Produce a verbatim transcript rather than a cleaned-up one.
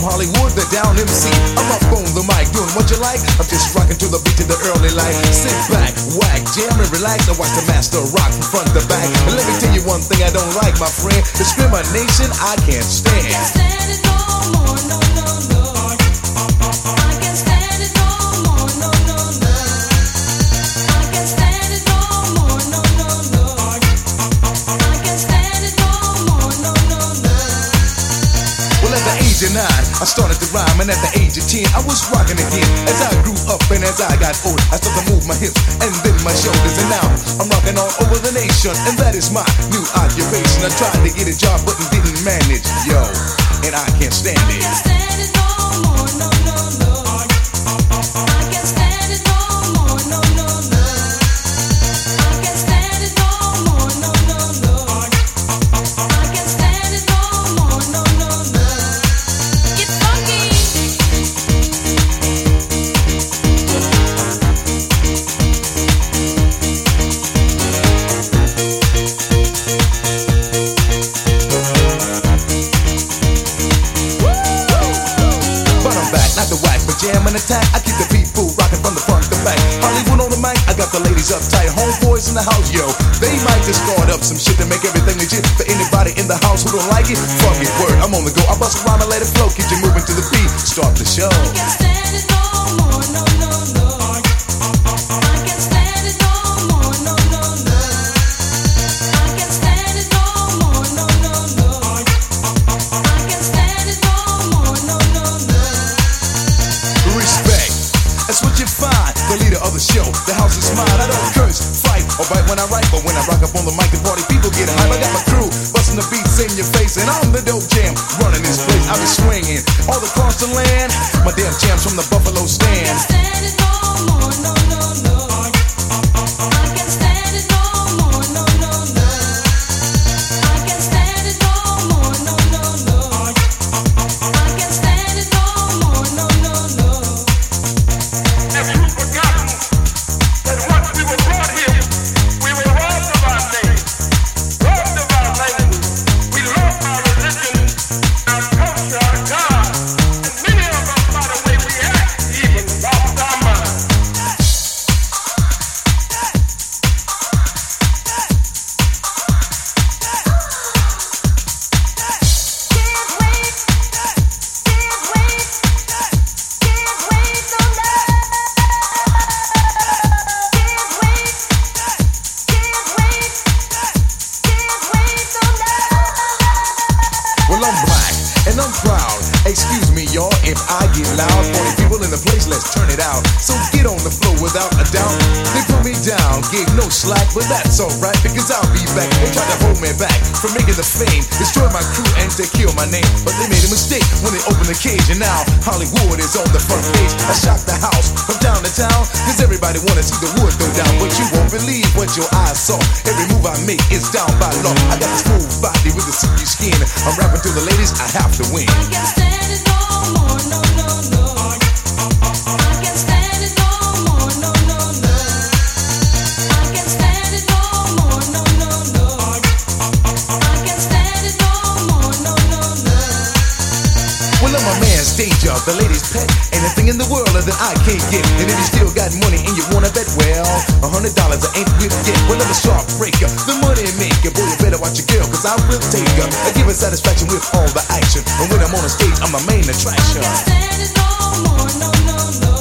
I'm Hollywood, the down M C. I'm up on the mic, doing what you like. I'm just rocking to the beat of the early light. Sit back, whack, jam and relax, and watch the master rock from front to back. And let me tell you one thing I don't like, my friend. Discrimination I can't stand. I can't stand it no more, no, no, no. I can't stand it no more, no, no, no. I can't stand it no more, no, no, no. I can't stand it no more, no, no, no. Well, at the age of nine, I started to rhyme, and at the age of ten, I was rocking again. As I grew up and as I got old, I started to move my hips and then my shoulders, and now I'm rocking all over the nation, and that is my new occupation. I tried to get a job, but didn't manage, yo, and I can't stand I it. can't stand it no more, no, no, no. I can't stand it no more, no, no, no. I can't stand it no more, no, no, no. I can't stand it no more, no, no, no. Get funky. But I'm back, not the whack, but jam and attack. I keep the people rocking from the front to back. Hollywood on the mic, I got the ladies uptight. Homeboys in the house, yo. They might discard up some shit to make everything legit. For anybody in the house who don't like it, fuck it, word, I'm on the go. I bust a rhyme and let it flow. Keep you moving to the beat, start the show. I can't stand it no more, no, no, no. I can't stand it no more, no, no, no. I can't stand it no more, no, no, no. I can't stand it no more, no, no, no. Respect, that's what you find. The leader of the show, the house is mine. I don't curse, fight, or bite when I write, but when I rock up on the mic, the party people get hype. I got my crew busting the beats in your face, and I'm the dope jam running this place. I be swinging all across the land. My damn jams from the Buffalo I stand. can't stand it no more, no, no, no. I can't stand it no more, no, no, no. I can't stand it no more, no, no, no. I can't stand it no more, no, no, no. Have you forgotten that once we were brought here, we were robbed of our name, robbed of our language, we lost our religion, our culture, our God, and many of us, by the way we act, even lost our minds. Can't wait, can't wait, can't wait no more. Can't wait, can't wait, can't wait no more. Well, I'm black and I'm proud. Excuse me, y'all, if I get loud. forty people in the place, let's turn it out. So get on the floor without a doubt. They put me down, gave no slack, but that's alright because I'll be back. They tried to hold me back from making the fame, destroy my crew and to kill my name. But they made a mistake when they opened the cage, and now Hollywood is on the front page. I shocked the house from town to town, cause everybody wanna see the wood go down. But you won't believe what your eyes saw. Every move I make is down by law. I got a smooth body with a silky skin. I'm rapping to the ladies, I have to win. I can't stand it no more, no, no, no. I can't stand it no more, no, no, no. I can't stand it no more, no, no, no. I can't stand it no more, no, no, no. Well, I'm a man's danger, the lady's pet. Anything in the world that I can't get. And if you still got money and you wanna bet, well, a hundred dollars I ain't with yet. Well, I'm a sharp breaker, the money maker. Boy, you better watch your girl, cause I will take her. I give her satisfaction with all the action. And when I'm on the stage, I'm a main attraction. I can't stand it no more, no, no, no.